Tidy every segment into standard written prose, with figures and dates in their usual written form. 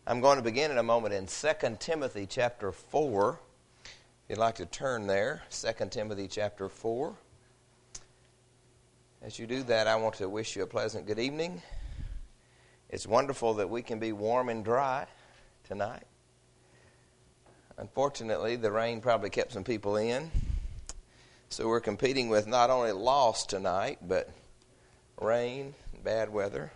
I'm going to begin in a moment in 2 Timothy chapter 4. If you'd like to turn there, 2 Timothy chapter 4. As you do that, I want to wish you a pleasant good evening. It's wonderful that we can be warm and dry tonight. Unfortunately, the rain probably kept some people in. So we're competing with not only loss tonight, but rain, bad weather.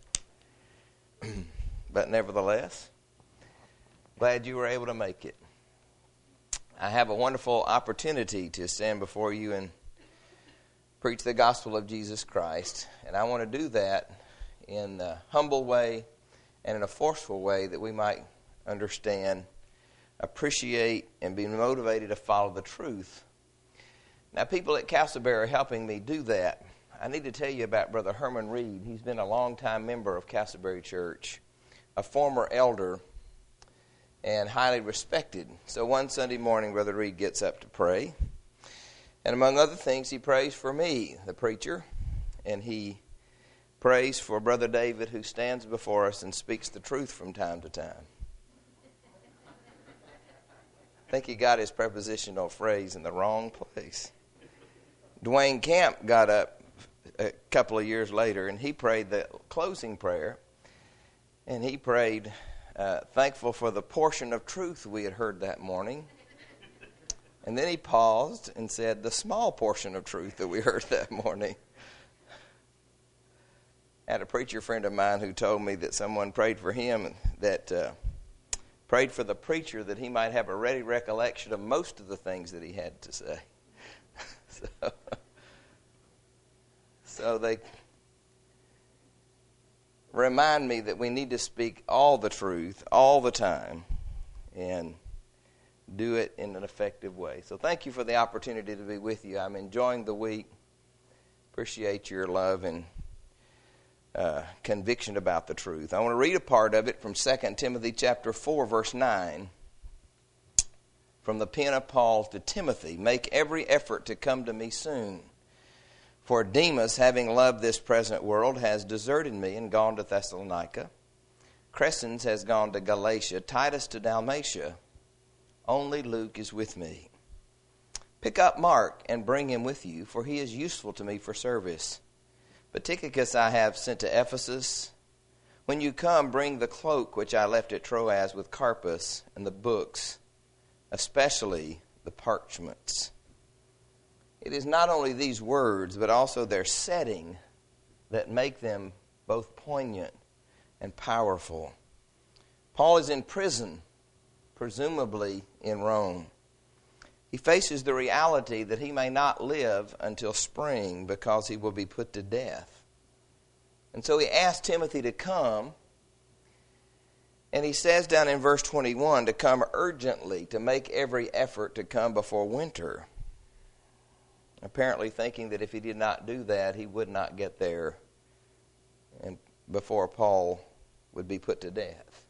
But nevertheless, glad you were able to make it. I have a wonderful opportunity to stand before you and preach the gospel of Jesus Christ. And I want to do that in a humble way and in a forceful way that we might understand, appreciate, and be motivated to follow the truth. Now, people at Castleberry are helping me do that. I need to tell you about Brother Herman Reed. He's been a longtime member of Castleberry Church, a former elder, and highly respected. So one Sunday morning, Brother Reed gets up to pray. And among other things, he prays for me, the preacher, and he prays for Brother David, who stands before us and speaks the truth from time to time. I think he got his prepositional phrase in the wrong place. Dwayne Camp got up a couple of years later, and he prayed the closing prayer. And he prayed, thankful for the portion of truth we had heard that morning. And then he paused and said, the small portion of truth that we heard that morning. I had a preacher friend of mine who told me that someone prayed for him, that prayed for the preacher that he might have a ready recollection of most of the things that he had to say. So they remind me that we need to speak all the truth all the time and do it in an effective way. So thank you for the opportunity to be with you. I'm enjoying the week. Appreciate your love and conviction about the truth. I want to read a part of it from 2 Timothy chapter 4, verse 9. From the pen of Paul to Timothy, make every effort to come to me soon. For Demas, having loved this present world, has deserted me and gone to Thessalonica. Crescens has gone to Galatia, Titus to Dalmatia. Only Luke is with me. Pick up Mark and bring him with you, for he is useful to me for service. But Tychicus I have sent to Ephesus. When you come, bring the cloak which I left at Troas with Carpus and the books, especially the parchments. It is not only these words, but also their setting that make them both poignant and powerful. Paul is in prison, presumably in Rome. He faces the reality that he may not live until spring because he will be put to death. And so he asks Timothy to come, and he says down in verse 21 to come urgently, to make every effort to come before winter. Apparently thinking that if he did not do that, he would not get there and before Paul would be put to death.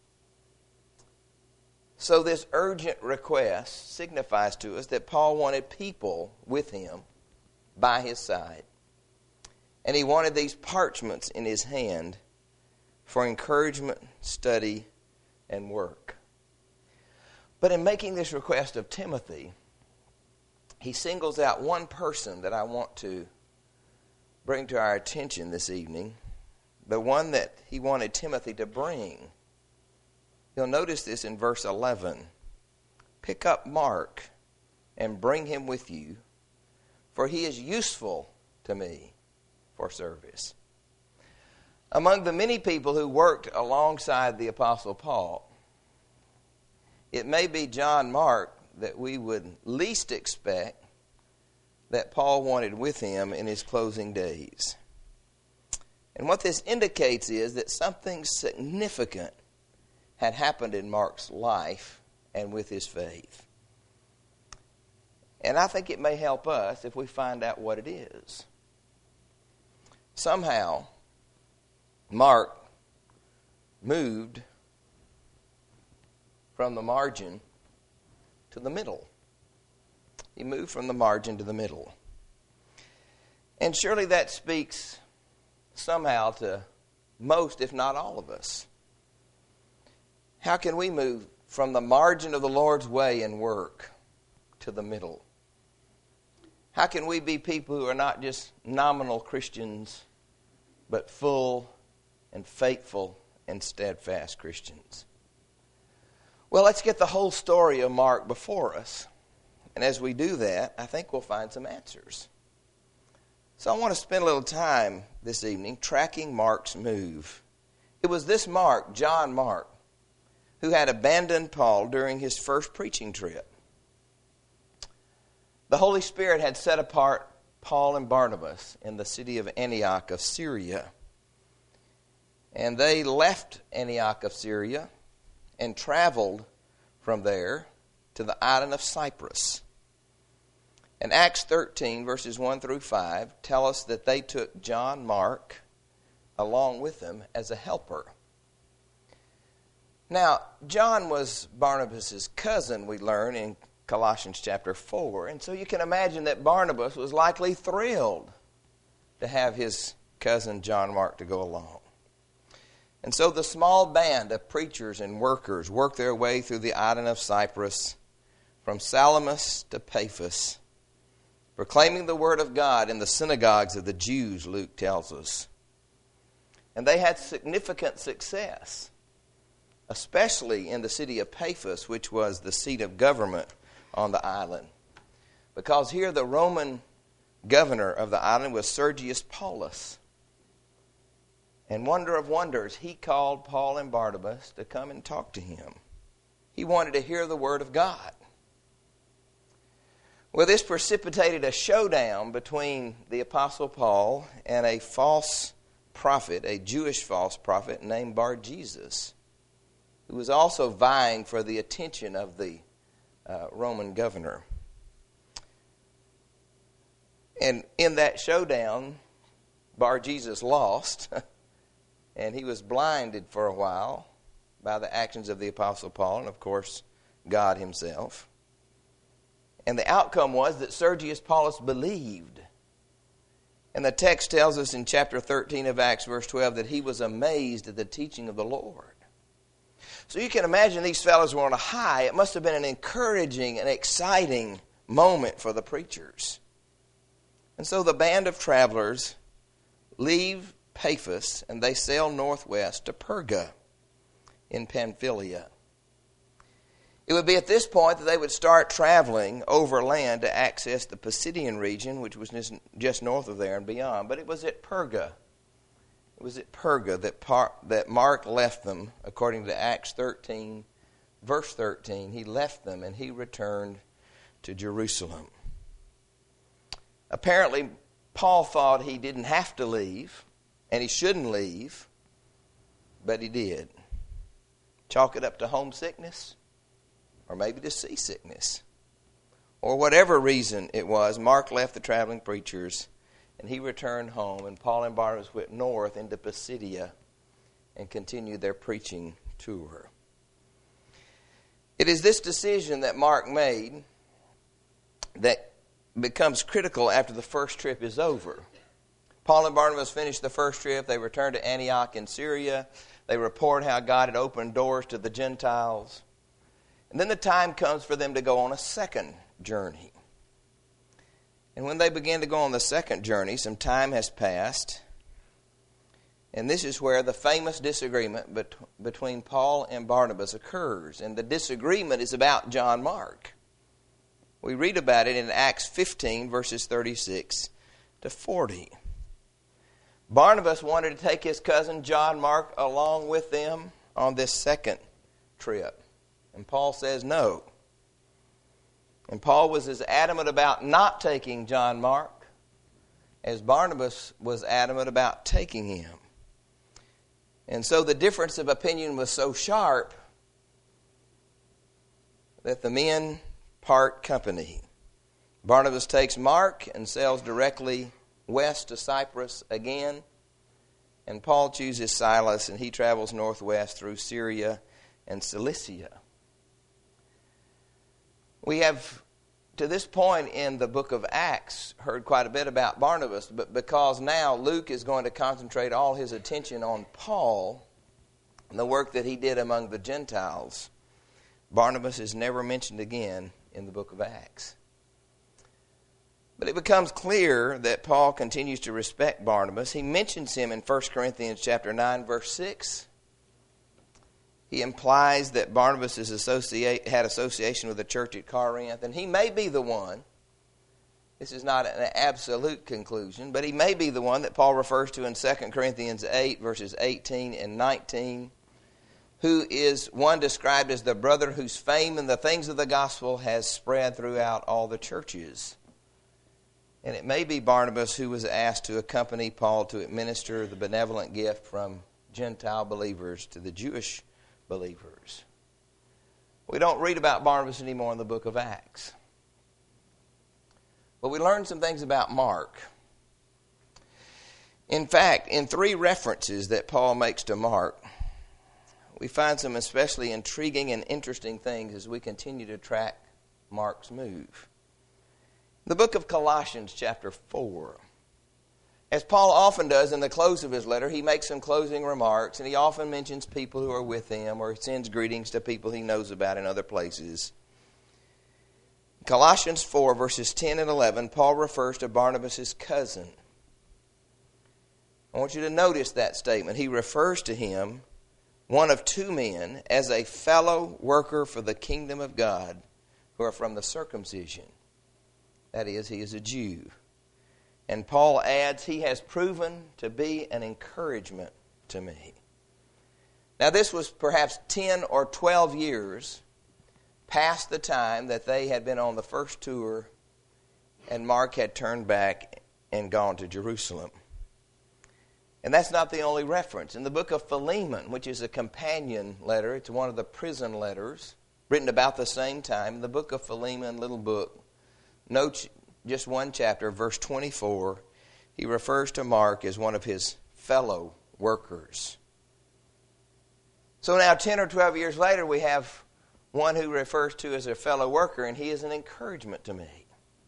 So this urgent request signifies to us that Paul wanted people with him by his side. And he wanted these parchments in his hand for encouragement, study, and work. But in making this request of Timothy, he singles out one person that I want to bring to our attention this evening, the one that he wanted Timothy to bring. You'll notice this in verse 11. Pick up Mark and bring him with you, for he is useful to me for service. Among the many people who worked alongside the Apostle Paul, it may be John Mark that we would least expect that Paul wanted with him in his closing days. And what this indicates is that something significant had happened in Mark's life and with his faith. And I think it may help us if we find out what it is. Somehow, Mark moved from the margin to the middle. He moved from the margin to the middle. And surely that speaks somehow to most, if not all of us. How can we move from the margin of the Lord's way and work to the middle? How can we be people who are not just nominal Christians, but full and faithful and steadfast Christians? Well, let's get the whole story of Mark before us. And as we do that, I think we'll find some answers. So I want to spend a little time this evening tracking Mark's move. It was this Mark, John Mark, who had abandoned Paul during his first preaching trip. The Holy Spirit had set apart Paul and Barnabas in the city of Antioch of Syria. And they left Antioch of Syria and traveled from there to the island of Cyprus. And Acts 13, verses 1 through 5, tell us that they took John Mark along with them as a helper. Now, John was Barnabas' cousin, we learn in Colossians chapter 4. And so you can imagine that Barnabas was likely thrilled to have his cousin John Mark to go along. And so the small band of preachers and workers worked their way through the island of Cyprus from Salamis to Paphos, proclaiming the word of God in the synagogues of the Jews, Luke tells us. And they had significant success, especially in the city of Paphos, which was the seat of government on the island. Because here the Roman governor of the island was Sergius Paulus. And wonder of wonders, he called Paul and Barnabas to come and talk to him. He wanted to hear the word of God. Well, this precipitated a showdown between the Apostle Paul and a false prophet, a Jewish false prophet named Bar-Jesus, who was also vying for the attention of the Roman governor. And in that showdown, Bar-Jesus lost, and he was blinded for a while by the actions of the Apostle Paul and, of course, God himself. And the outcome was that Sergius Paulus believed. And the text tells us in chapter 13 of Acts, verse 12, that he was amazed at the teaching of the Lord. So you can imagine these fellows were on a high. It must have been an encouraging and exciting moment for the preachers. And so the band of travelers leave Paphos and they sail northwest to Perga in Pamphylia. It would be at this point that they would start traveling overland to access the Pisidian region, which was just north of there and beyond. But it was at Perga. It was at Perga that Mark left them, according to Acts 13, verse 13. He left them and he returned to Jerusalem. Apparently, Paul thought he didn't have to leave, and he shouldn't leave, but he did. Chalk it up to homesickness, or maybe to seasickness, or whatever reason it was. Mark left the traveling preachers, and he returned home, and Paul and Barnabas went north into Pisidia and continued their preaching tour. It is this decision that Mark made that becomes critical after the first trip is over. Paul and Barnabas finished the first trip. They returned to Antioch in Syria. They report how God had opened doors to the Gentiles. And then the time comes for them to go on a second journey. And when they begin to go on the second journey, some time has passed. And this is where the famous disagreement between Paul and Barnabas occurs. And the disagreement is about John Mark. We read about it in Acts 15, verses 36 to 40. Barnabas wanted to take his cousin John Mark along with them on this second trip. And Paul says no. And Paul was as adamant about not taking John Mark as Barnabas was adamant about taking him. And so the difference of opinion was so sharp that the men part company. Barnabas takes Mark and sails directly west to Cyprus again. And Paul chooses Silas and he travels northwest through Syria and Cilicia. We have, to this point in the book of Acts, heard quite a bit about Barnabas, but because now Luke is going to concentrate all his attention on Paul, and the work that he did among the Gentiles, Barnabas is never mentioned again in the book of Acts. But it becomes clear that Paul continues to respect Barnabas. He mentions him in 1 Corinthians chapter 9, verse 6. He implies that Barnabas had association with the church at Corinth, and he may be the one. This is not an absolute conclusion, but he may be the one that Paul refers to in 2 Corinthians 8, verses 18 and 19, who is one described as the brother whose fame in the things of the gospel has spread throughout all the churches. And it may be Barnabas who was asked to accompany Paul to administer the benevolent gift from Gentile believers to the Jewish believers. We don't read about Barnabas anymore in the book of Acts. But we learn some things about Mark. In fact, in 3 references that Paul makes to Mark, we find some especially intriguing and interesting things as we continue to track Mark's move. The book of Colossians chapter 4. As Paul often does in the close of his letter, he makes some closing remarks, and he often mentions people who are with him or sends greetings to people he knows about in other places. Colossians 4, verses 10 and 11, Paul refers to Barnabas' cousin. I want you to notice that statement. He refers to him, one of 2 men, as a fellow worker for the kingdom of God who are from the circumcision. That is, he is a Jew. And Paul adds, he has proven to be an encouragement to me. Now this was perhaps 10 or 12 years past the time that they had been on the first tour and Mark had turned back and gone to Jerusalem. And that's not the only reference. In the book of Philemon, which is a companion letter, it's one of the prison letters, written about the same time, the book of Philemon, little book, note just one chapter, verse 24, he refers to Mark as one of his fellow workers. So now 10 or 12 years later, we have one who refers to as a fellow worker, and he is an encouragement to me.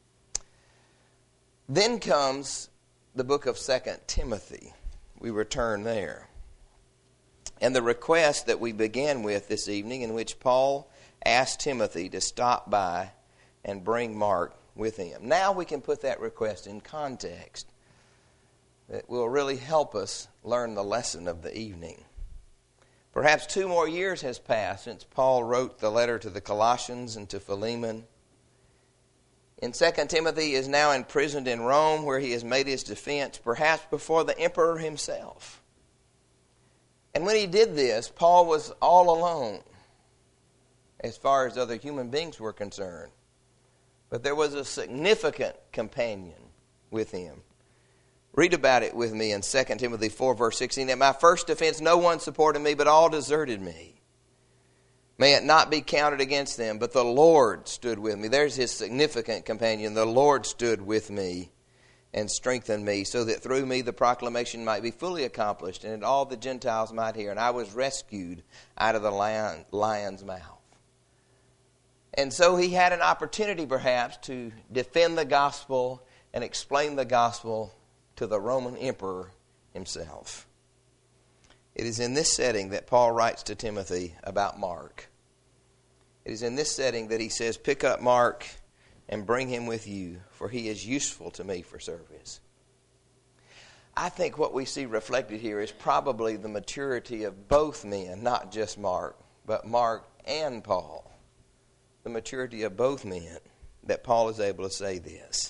Then comes the book of 2 Timothy. We return there. And the request that we began with this evening, in which Paul asked Timothy to stop by and bring Mark with him. Now we can put that request in context that will really help us learn the lesson of the evening. Perhaps 2 more years has passed since Paul wrote the letter to the Colossians and to Philemon. In 2 Timothy is now imprisoned in Rome, where he has made his defense, perhaps before the emperor himself. And when he did this, Paul was all alone as far as other human beings were concerned. But there was a significant companion with him. Read about it with me in 2 Timothy 4, verse 16. At my first defense, no one supported me, but all deserted me. May it not be counted against them, but the Lord stood with me. There's his significant companion. The Lord stood with me and strengthened me, so that through me the proclamation might be fully accomplished, and that all the Gentiles might hear. And I was rescued out of the lion's mouth. And so he had an opportunity, perhaps, to defend the gospel and explain the gospel to the Roman emperor himself. It is in this setting that Paul writes to Timothy about Mark. It is in this setting that he says, pick up Mark and bring him with you, for he is useful to me for service. I think what we see reflected here is probably the maturity of both men, not just Mark, but Mark and Paul. The maturity of both men, that Paul is able to say this.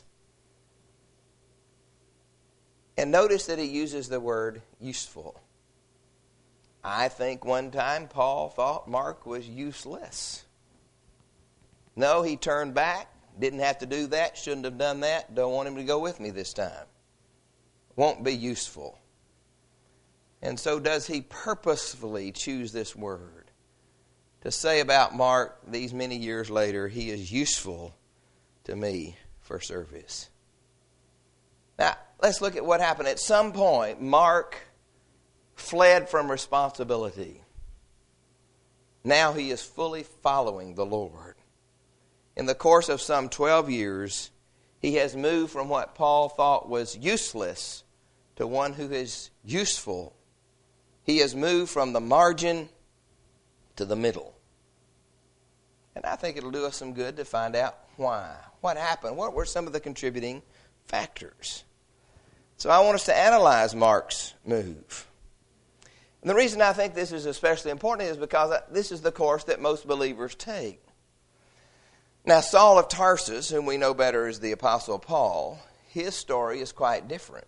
And notice that he uses the word useful. I think one time Paul thought Mark was useless. No, he turned back, didn't have to do that, shouldn't have done that, don't want him to go with me this time. Won't be useful. And so does he purposefully choose this word to say about Mark these many years later, he is useful to me for service. Now, let's look at what happened. At some point, Mark fled from responsibility. Now he is fully following the Lord. In the course of some 12 years, he has moved from what Paul thought was useless to one who is useful He has moved from the margin to the middle. And I think it'll do us some good to find out why. What happened? What were some of the contributing factors? So I want us to analyze Mark's move. And the reason I think this is especially important is because this is the course that most believers take. Now, Saul of Tarsus, whom we know better as the Apostle Paul, his story is quite different.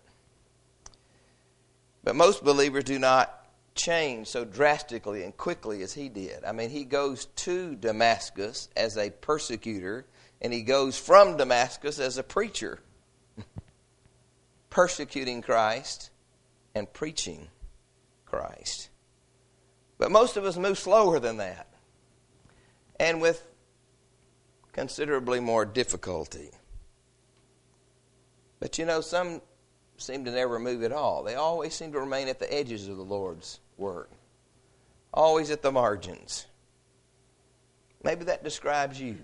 But most believers do not change so drastically and quickly as he did. I mean, he goes to Damascus as a persecutor, and he goes from Damascus as a preacher, persecuting Christ and preaching Christ. But most of us move slower than that, and with considerably more difficulty. But you know, some seem to never move at all. They always seem to remain at the edges of the Lord's work, always at the margins. Maybe that describes you.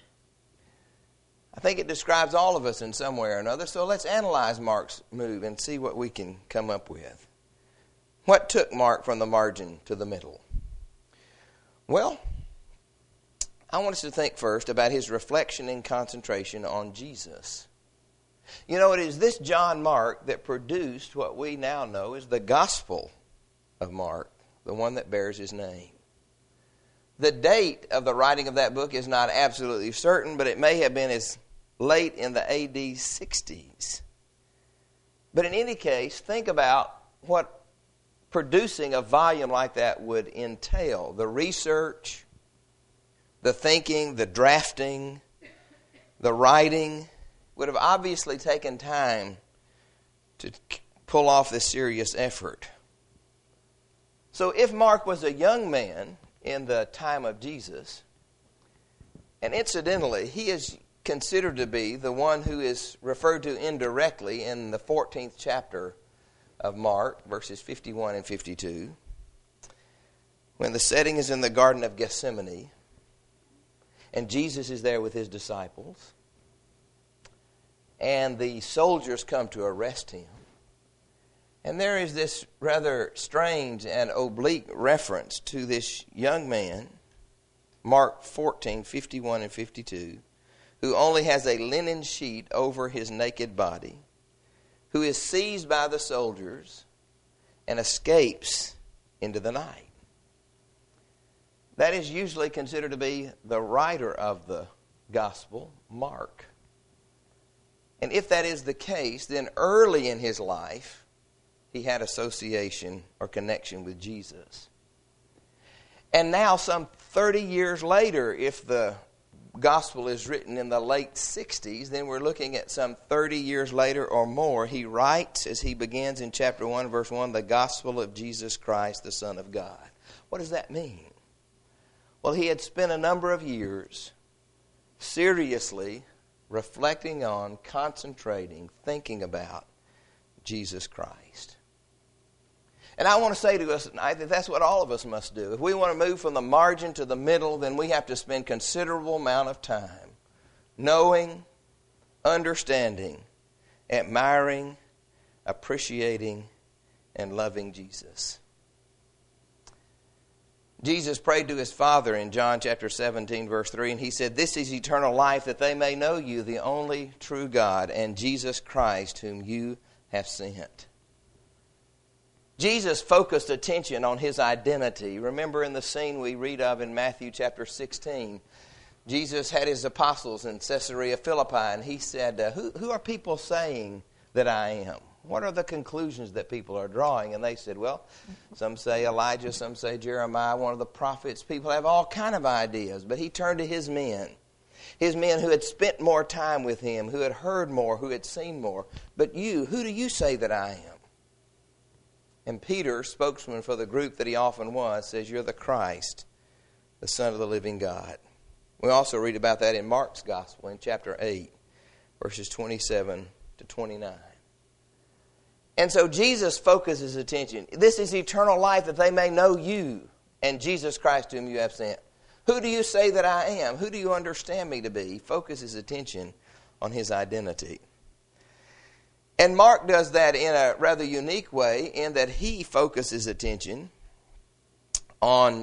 I think it describes all of us in some way or another. So let's analyze Mark's move and see what we can come up with. What took Mark from the margin to the middle? Well, I want us to think first about his reflection and concentration on Jesus. You know, it is this John Mark that produced what we now know as the Gospel of Mark, the one that bears his name. The date of the writing of that book is not absolutely certain, but it may have been as late in the AD 60s. But in any case, think about what producing a volume like that would entail. The research, the thinking, the drafting, the writing would have obviously taken time to pull off this serious effort. So if Mark was a young man in the time of Jesus, and incidentally, he is considered to be the one who is referred to indirectly in the 14th chapter of Mark, verses 51 and 52, when the setting is in the Garden of Gethsemane, and Jesus is there with his disciples, and the soldiers come to arrest him. And there is this rather strange and oblique reference to this young man, Mark 14, 51 and 52, who only has a linen sheet over his naked body, who is seized by the soldiers and escapes into the night. That is usually considered to be the writer of the gospel, Mark. And if that is the case, then early in his life, he had association or connection with Jesus. And now, some 30 years later, if the gospel is written in the late 60s, then we're looking at some 30 years later or more. He writes, as he begins in chapter 1, verse 1, the gospel of Jesus Christ, the Son of God. What does that mean? Well, he had spent a number of years seriously reflecting on, concentrating, thinking about Jesus Christ. And I want to say to us tonight that that's what all of us must do. If we want to move from the margin to the middle, then we have to spend considerable amount of time knowing, understanding, admiring, appreciating, and loving Jesus. Jesus prayed to his Father in John chapter 17, verse 3, and he said, "This is eternal life, that they may know you, the only true God, and Jesus Christ, whom you have sent." Jesus focused attention on his identity. Remember in the scene we read of in Matthew chapter 16, Jesus had his apostles in Caesarea Philippi, and he said, who are people saying that I am? What are the conclusions that people are drawing? And they said, well, some say Elijah, some say Jeremiah, one of the prophets. People have all kind of ideas. But he turned to his men who had spent more time with him, who had heard more, who had seen more. But you, who do you say that I am? And Peter, spokesman for the group that he often was, says, you're the Christ, the Son of the living God. We also read about that in Mark's Gospel in chapter 8, verses 27 to 29. And so Jesus focuses attention. This is eternal life, that they may know you and Jesus Christ whom you have sent. Who do you say that I am? Who do you understand me to be? He focuses attention on his identity. And Mark does that in a rather unique way in that he focuses attention on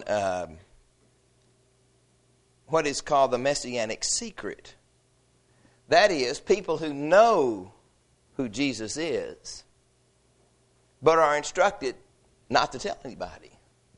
what is called the Messianic secret. That is, people who know who Jesus is, but are instructed not to tell anybody.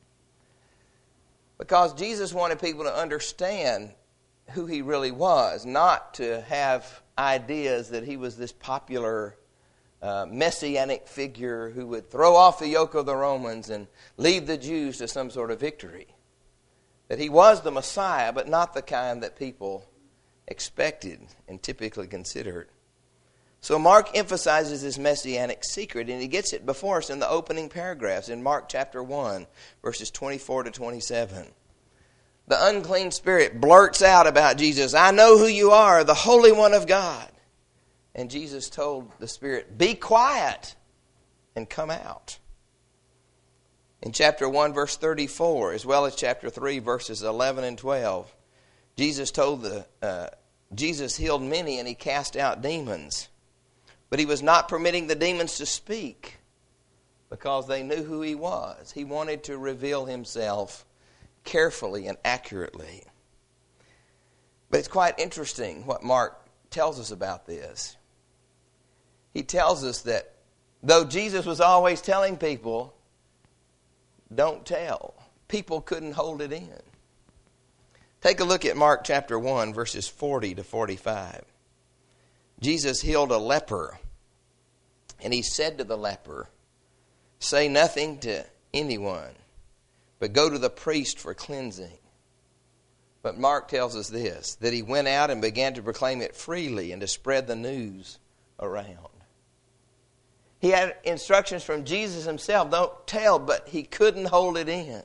Because Jesus wanted people to understand who he really was, not to have ideas that he was this popular messianic figure who would throw off the yoke of the Romans and lead the Jews to some sort of victory. That he was the Messiah, but not the kind that people expected and typically considered. So Mark emphasizes this messianic secret, and he gets it before us in the opening paragraphs in Mark chapter 1, verses 24 to 27. The unclean spirit blurts out about Jesus, "I know who you are, the Holy One of God." And Jesus told the spirit, "Be quiet and come out." In chapter 1, verse 34, as well as chapter 3, verses 11 and 12, Jesus healed many and he cast out demons. But he was not permitting the demons to speak because they knew who he was. He wanted to reveal himself carefully and accurately. But it's quite interesting what Mark tells us about this. He tells us that though Jesus was always telling people, don't tell, people couldn't hold it in. Take a look at Mark chapter 1, verses 40 to 45. Jesus healed a leper, and he said to the leper, "Say nothing to anyone, but go to the priest for cleansing." But Mark tells us this, that he went out and began to proclaim it freely and to spread the news around. He had instructions from Jesus himself, don't tell, but he couldn't hold it in.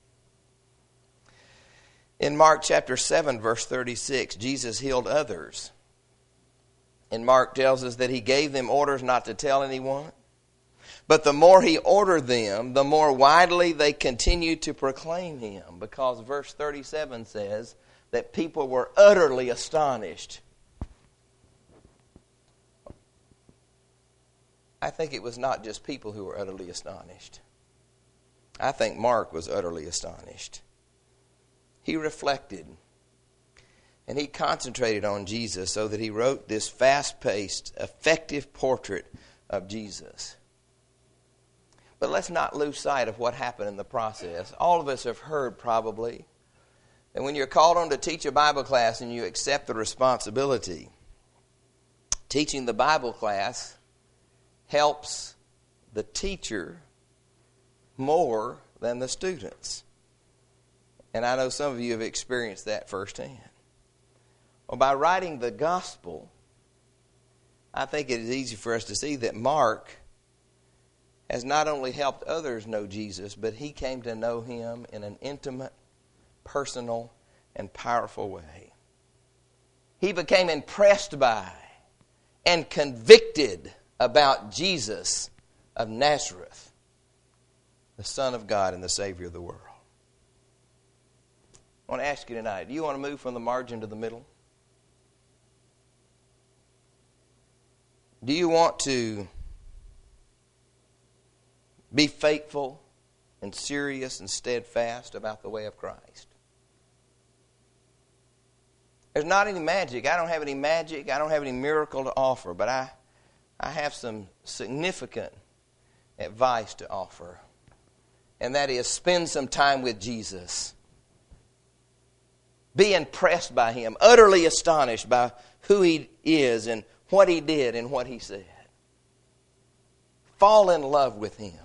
In Mark chapter 7, verse 36, Jesus healed others. And Mark tells us that he gave them orders not to tell anyone. But the more he ordered them, the more widely they continued to proclaim him. Because verse 37 says that people were utterly astonished. I think it was not just people who were utterly astonished. I think Mark was utterly astonished. He reflected and he concentrated on Jesus so that he wrote this fast-paced, effective portrait of Jesus. But let's not lose sight of what happened in the process. All of us have heard probably that when you're called on to teach a Bible class and you accept the responsibility, teaching the Bible class helps the teacher more than the students. And I know some of you have experienced that firsthand. Well, by writing the gospel, I think it is easy for us to see that Mark has not only helped others know Jesus, but he came to know him in an intimate, personal, and powerful way. He became impressed by and convicted about Jesus of Nazareth, the Son of God and the Savior of the world. I want to ask you tonight, do you want to move from the margin to the middle? Do you want to be faithful and serious and steadfast about the way of Christ? There's not any magic. I don't have any magic. I don't have any miracle to offer, but I have some significant advice to offer. And that is, spend some time with Jesus. Be impressed by him, utterly astonished by who he is and what he did and what he said. Fall in love with him.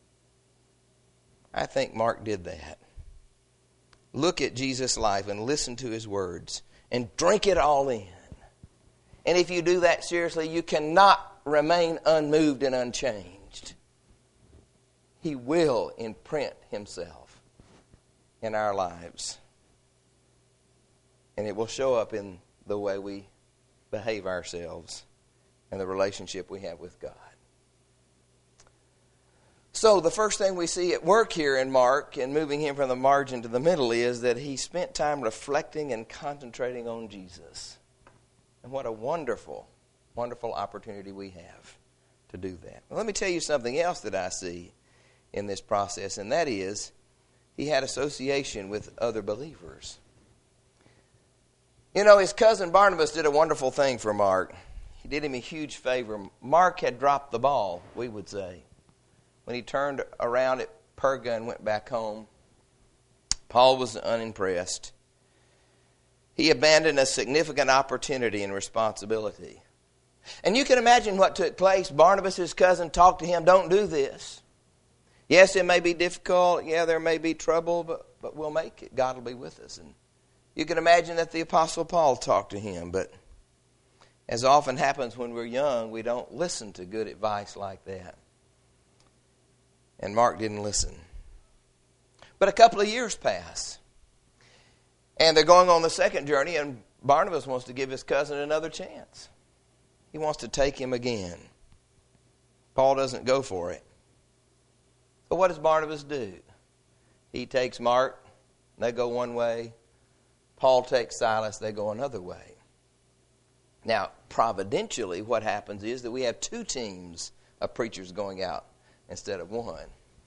I think Mark did that. Look at Jesus' life and listen to his words and drink it all in. And if you do that seriously, you cannot remain unmoved and unchanged. He will imprint himself in our lives. And it will show up in the way we behave ourselves and the relationship we have with God. So the first thing we see at work here in Mark, in moving him from the margin to the middle, is that he spent time reflecting and concentrating on Jesus. And what a wonderful, wonderful opportunity we have to do that. Well, let me tell you something else that I see in this process, and that is he had association with other believers. You know, his cousin Barnabas did a wonderful thing for Mark. He did him a huge favor. Mark had dropped the ball, we would say. When he turned around at Perga and went back home, Paul was unimpressed. He abandoned a significant opportunity and responsibility. And you can imagine what took place. Barnabas, his cousin, talked to him, don't do this. Yes, it may be difficult. Yeah, there may be trouble, but we'll make it. God will be with us. And you can imagine that the Apostle Paul talked to him, but as often happens when we're young, we don't listen to good advice like that. And Mark didn't listen. But a couple of years pass, and they're going on the second journey, and Barnabas wants to give his cousin another chance. He wants to take him again. Paul doesn't go for it. So what does Barnabas do? He takes Mark, they go one way. Paul takes Silas, they go another way. Now, providentially, what happens is that we have two teams of preachers going out instead of one.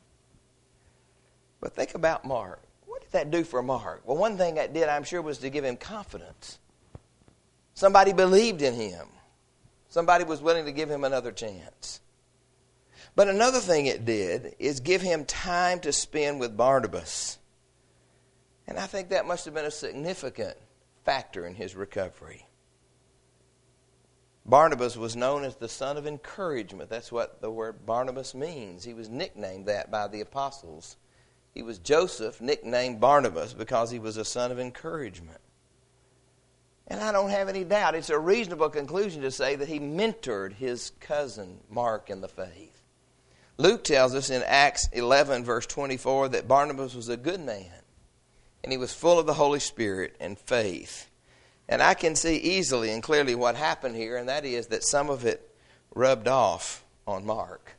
But think about Mark. What did that do for Mark? Well, one thing that did, I'm sure, was to give him confidence. Somebody believed in him. Somebody was willing to give him another chance. But another thing it did is give him time to spend with Barnabas. And I think that must have been a significant factor in his recovery. Barnabas was known as the son of encouragement. That's what the word Barnabas means. He was nicknamed that by the apostles. He was Joseph, nicknamed Barnabas, because he was a son of encouragement. And I don't have any doubt, it's a reasonable conclusion to say that he mentored his cousin Mark in the faith. Luke tells us in Acts 11, verse 24, that Barnabas was a good man, and he was full of the Holy Spirit and faith. And I can see easily and clearly what happened here, and that is that some of it rubbed off on Mark.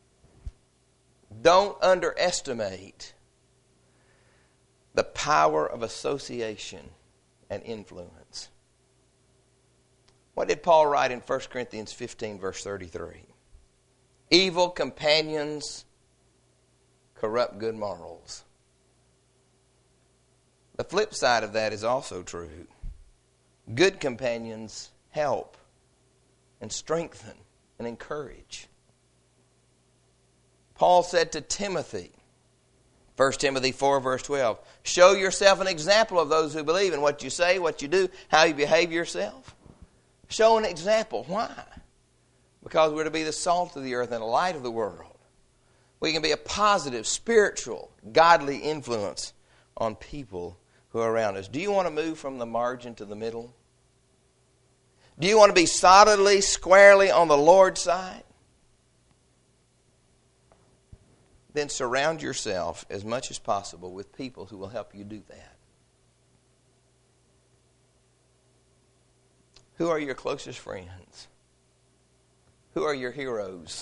Don't underestimate the power of association and influence. What did Paul write in 1 Corinthians 15, verse 33? Evil companions corrupt good morals. The flip side of that is also true. Good companions help and strengthen and encourage. Paul said to Timothy, 1 Timothy 4, verse 12, show yourself an example of those who believe in what you say, what you do, how you behave yourself. Show an example. Why? Because we're to be the salt of the earth and the light of the world. We can be a positive, spiritual, godly influence on people who are around us. Do you want to move from the margin to the middle? Do you want to be solidly, squarely on the Lord's side? Then surround yourself as much as possible with people who will help you do that. Who are your closest friends? Who are your heroes?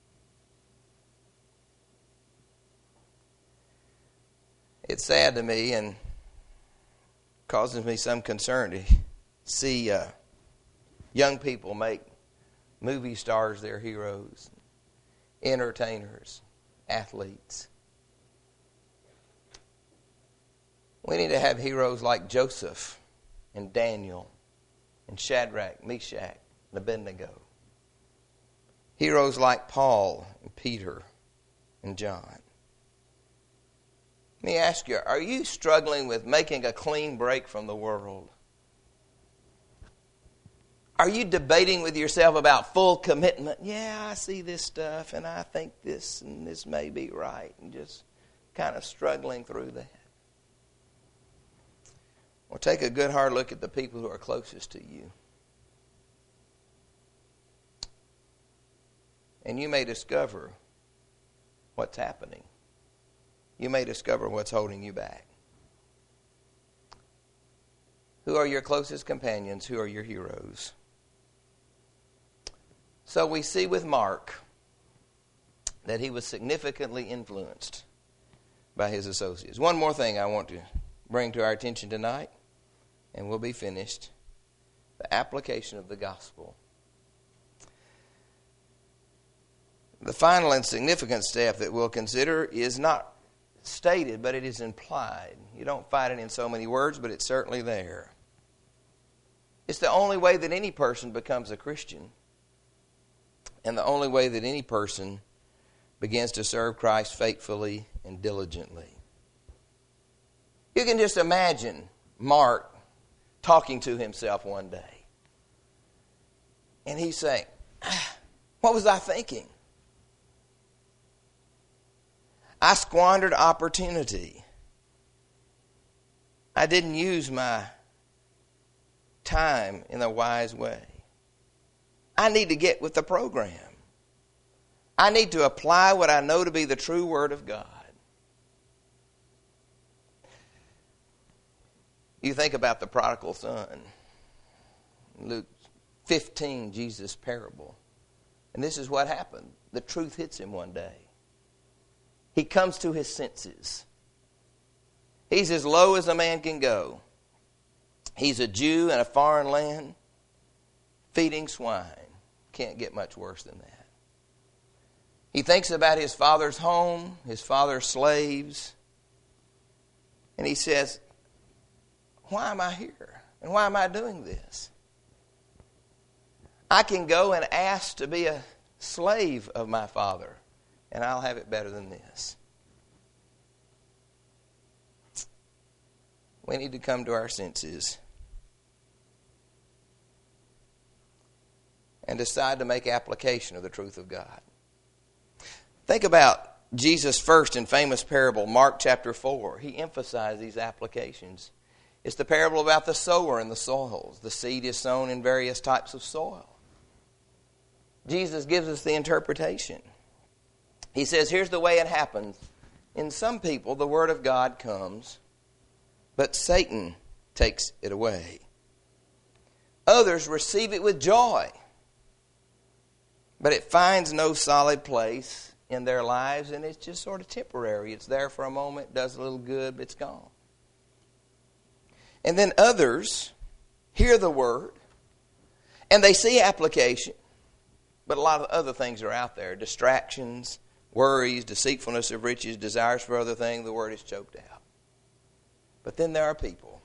It's sad to me and causes me some concern to see young people make movie stars their heroes, entertainers, athletes. We need to have heroes like Joseph and Daniel and Shadrach, Meshach, and Abednego. Heroes like Paul and Peter and John. Let me ask you, are you struggling with making a clean break from the world? Are you debating with yourself about full commitment? Yeah, I see this stuff and I think this and this may be right, and just kind of struggling through that. Well, take a good hard look at the people who are closest to you. And you may discover what's happening. You may discover what's holding you back. Who are your closest companions? Who are your heroes? So we see with Mark that he was significantly influenced by his associates. One more thing I want to bring to our attention tonight, and we'll be finished. The application of the gospel. The final and significant step that we'll consider is not stated, but it is implied. You don't find it in so many words, but it's certainly there. It's the only way that any person becomes a Christian, and the only way that any person begins to serve Christ faithfully and diligently. You can just imagine Mark talking to himself one day. And he's saying, what was I thinking? I squandered opportunity. I didn't use my time in a wise way. I need to get with the program. I need to apply what I know to be the true Word of God. You think about the prodigal son. Luke 15, Jesus' parable. And this is what happened. The truth hits him one day. He comes to his senses. He's as low as a man can go. He's a Jew in a foreign land, feeding swine. Can't get much worse than that. He thinks about his father's home, his father's slaves, and he says, why am I here? And why am I doing this? I can go and ask to be a slave of my father, and I'll have it better than this. We need to come to our senses and decide to make application of the truth of God. Think about Jesus' first and famous parable, Mark chapter 4. He emphasized these applications. It's the parable about the sower and the soils. The seed is sown in various types of soil. Jesus gives us the interpretation. He says, here's the way it happens. In some people, the Word of God comes, but Satan takes it away. Others receive it with joy, but it finds no solid place in their lives, and it's just sort of temporary. It's there for a moment, does a little good, but it's gone. And then others hear the Word, and they see application, but a lot of other things are out there. Distractions, worries, deceitfulness of riches, desires for other things, the Word is choked out. But then there are people.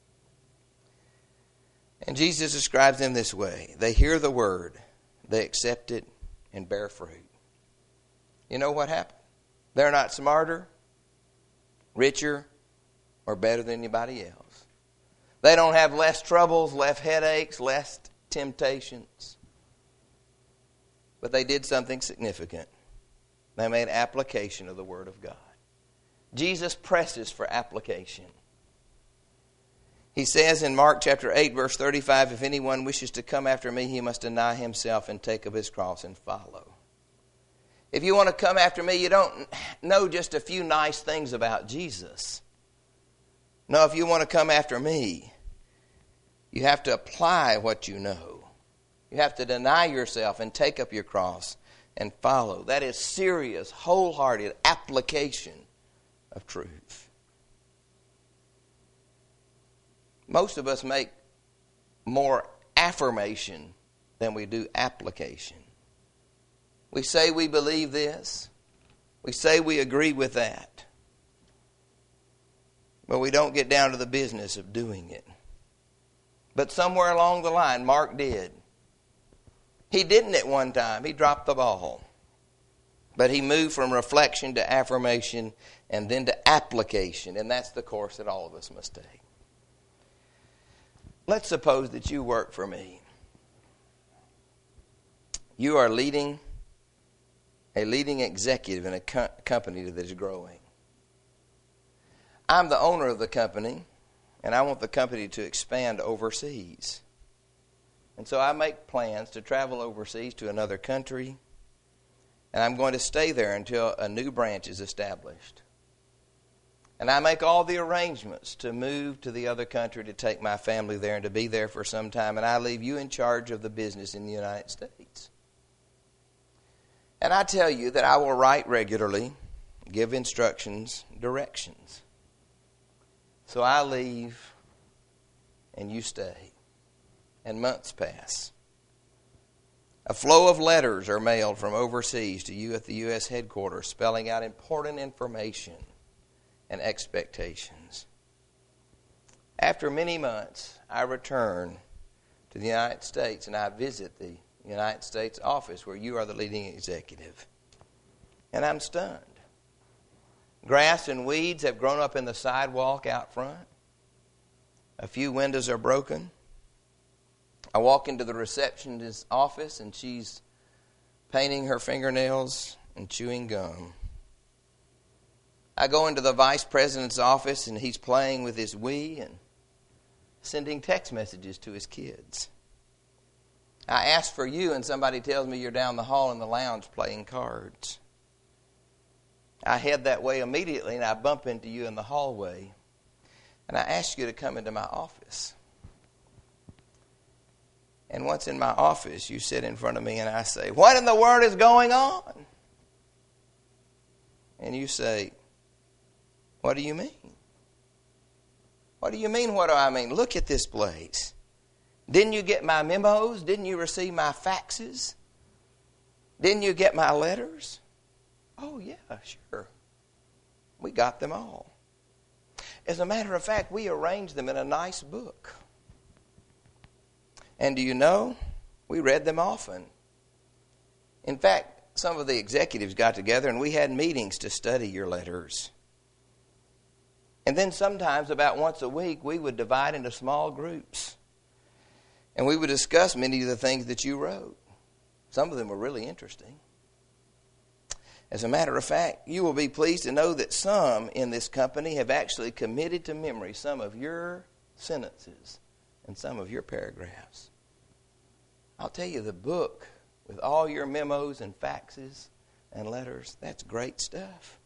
And Jesus describes them this way. They hear the Word, they accept it, and bear fruit. You know what happened? They're not smarter, richer, or better than anybody else. They don't have less troubles, less headaches, less temptations. But they did something significant. They made application of the Word of God. Jesus presses for application. He says in Mark chapter 8, verse 35, if anyone wishes to come after me, he must deny himself and take up his cross and follow. If you want to come after me, you don't know just a few nice things about Jesus. No, if you want to come after me, you have to apply what you know. You have to deny yourself and take up your cross and follow. That is serious, wholehearted application of truth. Most of us make more affirmation than we do application. We say we believe this. We say we agree with that. But we don't get down to the business of doing it. But somewhere along the line, Mark did. He didn't at one time. He dropped the ball. But he moved from reflection to affirmation and then to application. And that's the course that all of us must take. Let's suppose that you work for me. You are a leading executive in a company that is growing. I'm the owner of the company, and I want the company to expand overseas. And so I make plans to travel overseas to another country, and I'm going to stay there until a new branch is established. And I make all the arrangements to move to the other country, to take my family there and to be there for some time, and I leave you in charge of the business in the United States. And I tell you that I will write regularly, give instructions, directions. So I leave and you stay. And months pass. A flow of letters are mailed from overseas to you at the U.S. headquarters, spelling out important information and expectations. After many months, I return to the United States and I visit the United States office where you are the leading executive. And I'm stunned. Grass and weeds have grown up in the sidewalk out front. A few windows are broken. I walk into the receptionist's office and she's painting her fingernails and chewing gum. I go into the vice president's office and he's playing with his Wii and sending text messages to his kids. I ask for you and somebody tells me you're down the hall in the lounge playing cards. I head that way immediately and I bump into you in the hallway. And I ask you to come into my office. And once in my office, you sit in front of me and I say, "What in the world is going on?" And you say, "What do you mean?" "What do you mean, what do I mean? Look at this place. Didn't you get my memos? Didn't you receive my faxes? Didn't you get my letters?" "Oh, yeah, sure. We got them all. As a matter of fact, we arranged them in a nice book. And do you know, we read them often. In fact, some of the executives got together and we had meetings to study your letters. And then sometimes, about once a week, we would divide into small groups. And we would discuss many of the things that you wrote. Some of them were really interesting. As a matter of fact, you will be pleased to know that some in this company have actually committed to memory some of your sentences and some of your paragraphs. I'll tell you, the book with all your memos and faxes and letters, that's great stuff.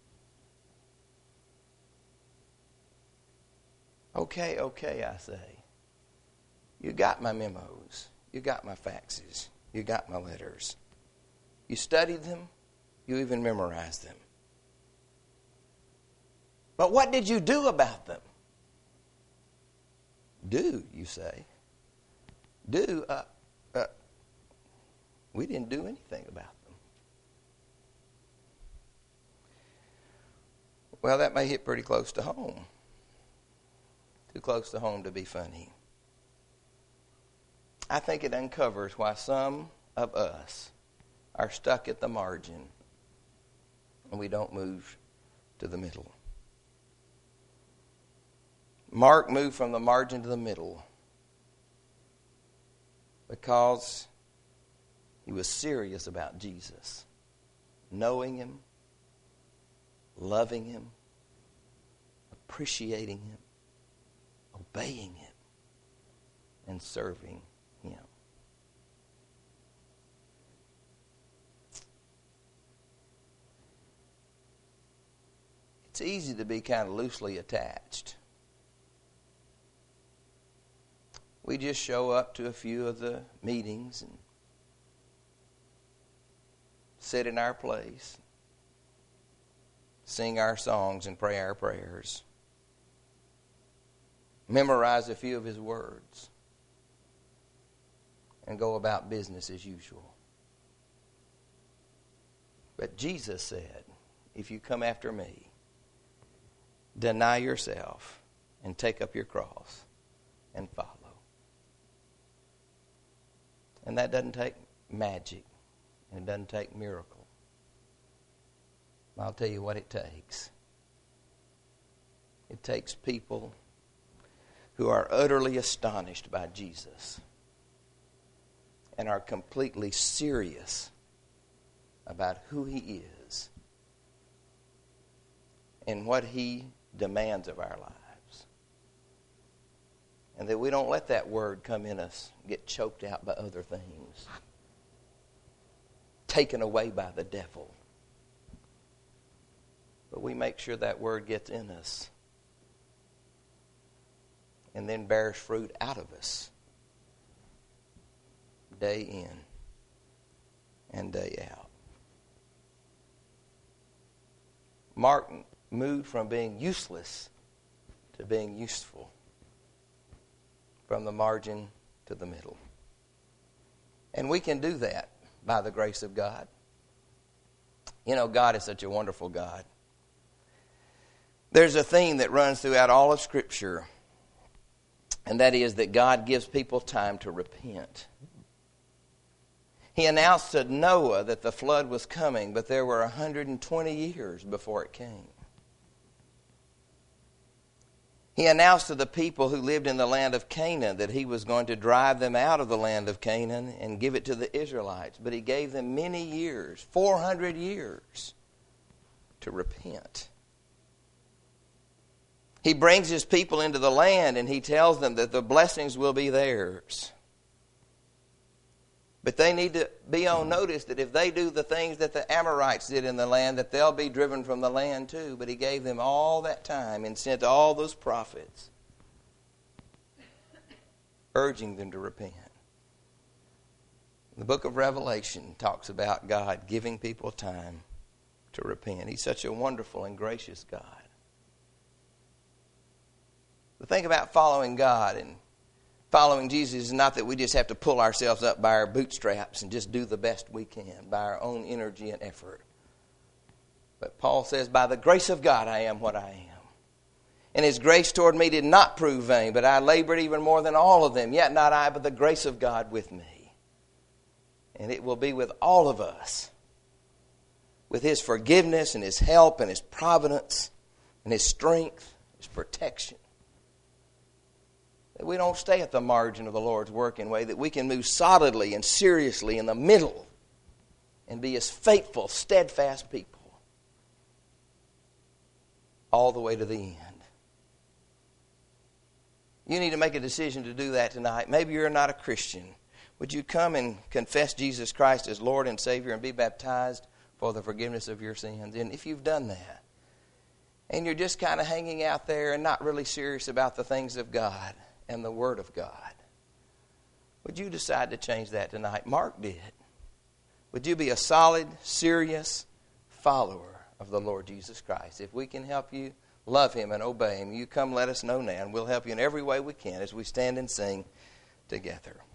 Okay, I say. You got my memos. You got my faxes. You got my letters. You studied them. You even memorized them. But what did you do about them? Do, you say. Do? We didn't do anything about them. Well, that may hit pretty close to home. Too close to home to be funny. I think it uncovers why some of us are stuck at the margin and we don't move to the middle. Mark moved from the margin to the middle because he was serious about Jesus, knowing him, loving him, appreciating him, obeying him, and serving him. It's easy to be kind of loosely attached. We just show up to a few of the meetings and sit in our place, sing our songs and pray our prayers, memorize a few of his words, and go about business as usual. But Jesus said, if you come after me, deny yourself and take up your cross and follow. And that doesn't take magic. And it doesn't take miracle. I'll tell you what it takes. It takes people who are utterly astonished by Jesus and are completely serious about who he is and what he demands of our lives. And that we don't let that word come in us, get choked out by other things, taken away by the devil. But we make sure that word gets in us and then bears fruit out of us day in and day out. Mark moved from being useless to being useful, from the margin to the middle. And we can do that by the grace of God. You know, God is such a wonderful God. There's a theme that runs throughout all of Scripture, and that is that God gives people time to repent. He announced to Noah that the flood was coming, but there were 120 years before it came. He announced to the people who lived in the land of Canaan that he was going to drive them out of the land of Canaan and give it to the Israelites. But he gave them many years, 400 years, to repent. He brings his people into the land and he tells them that the blessings will be theirs. But they need to be on notice that if they do the things that the Amorites did in the land, that they'll be driven from the land too. But he gave them all that time and sent all those prophets, urging them to repent. The book of Revelation talks about God giving people time to repent. He's such a wonderful and gracious God. The thing about following God and following Jesus is not that we just have to pull ourselves up by our bootstraps and just do the best we can by our own energy and effort. But Paul says, by the grace of God I am what I am. And his grace toward me did not prove vain, but I labored even more than all of them. Yet not I, but the grace of God with me. And it will be with all of us, with his forgiveness and his help and his providence and his strength, his protection. That we don't stay at the margin of the Lord's working way, that we can move solidly and seriously in the middle and be as faithful, steadfast people all the way to the end. You need to make a decision to do that tonight. Maybe you're not a Christian. Would you come and confess Jesus Christ as Lord and Savior and be baptized for the forgiveness of your sins? And if you've done that, and you're just kind of hanging out there and not really serious about the things of God and the Word of God, would you decide to change that tonight? Mark did. Would you be a solid, serious follower of the Lord Jesus Christ? If we can help you love Him and obey Him, you come let us know now, and we'll help you in every way we can as we stand and sing together.